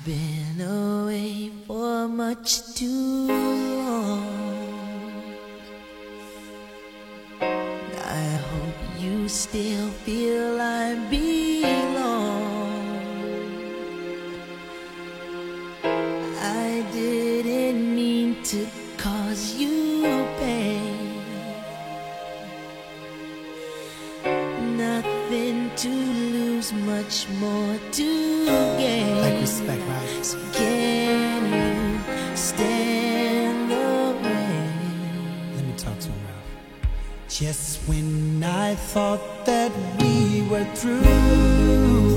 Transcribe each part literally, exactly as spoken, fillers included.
been away for much too long. I hope you still feel I belong. I didn't mean to cause you pain. Nothing to lose, much more to gain. Like respect, right? So can you stand the rain? Let me talk to him, Ralph. Just when I thought that we were through,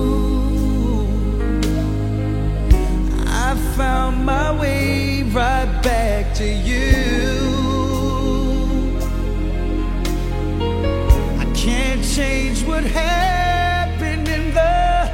I found my way right back to you. I can't change what happened in the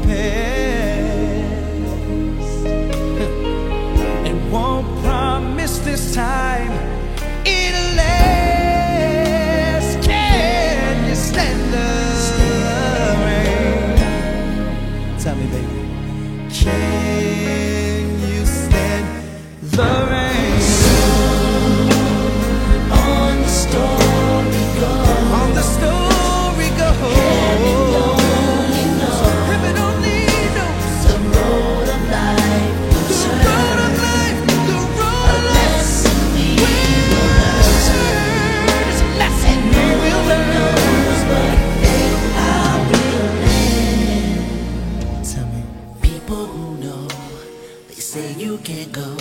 past, and won't promise this time it'll last. Can you stand the rain? Tell me, baby. Can you stand the rain? On the story go, On the story go. Ribbon on the nose. the road of life will The turn. road of life, the road of life. Lesson we will learn. It's a lesson we will learn. But I will end. Tell me. People who know, they say you can't go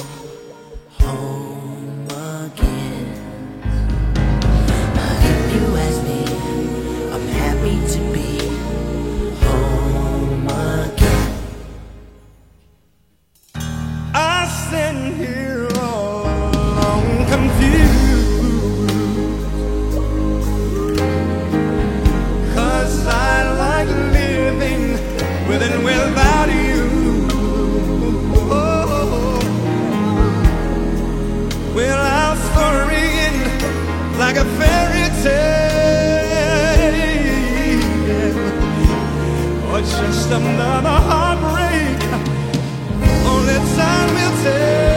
home again. But if you ask me, I'm happy to be home again. I stand here all alone, confused, 'cause I like living with and without you. Oh, well, our story end like a fairy tale, or just another heartbreak. Only time will tell.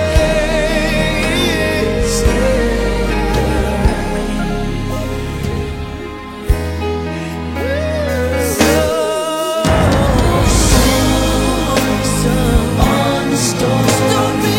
On the story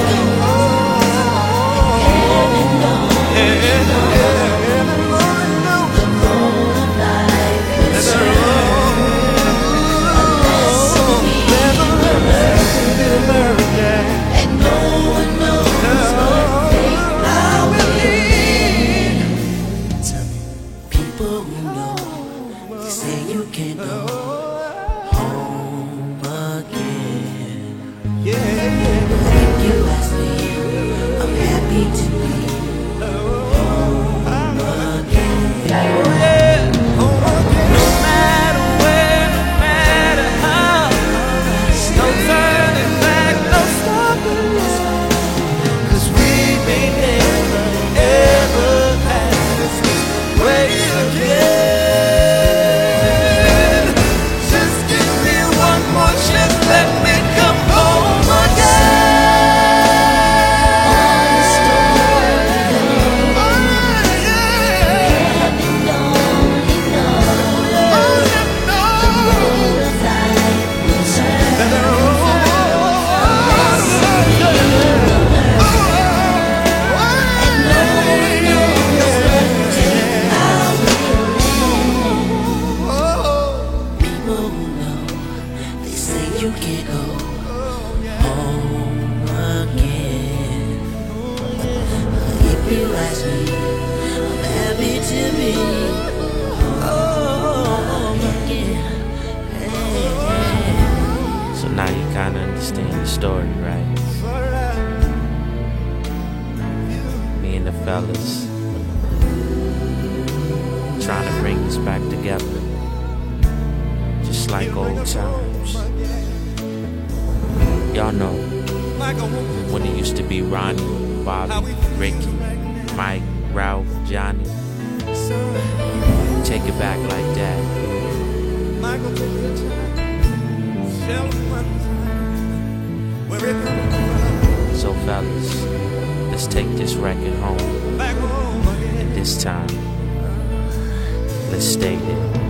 and no one knows what fate I will lead. Tell me. People who know, they say you can't go home again. Yeah. If you ask me, I'm happy to be home again. No matter where, no matter how, no turning back, no stopping us, 'cause we may never, ever pass this way again. Just give me one more chance, let me come home again. On the story, Oh, yeah. and you only know Oh, you know. road of life will turn. And the road- And no one knows what fate I will end. People who know, they say you can't go home again. If you ask me, I'm happy to be home again. So now you kind of understand the story, right? Me and the fellas trying to bring us back together, just like old times. Y'all know when it used to be Ronnie, Bobby, Ricky, Mike, Ralph, Johnny. Take it back like that. Michael took the time. Tell him one time. So fellas, let's take this record home. And this time, let's stay there.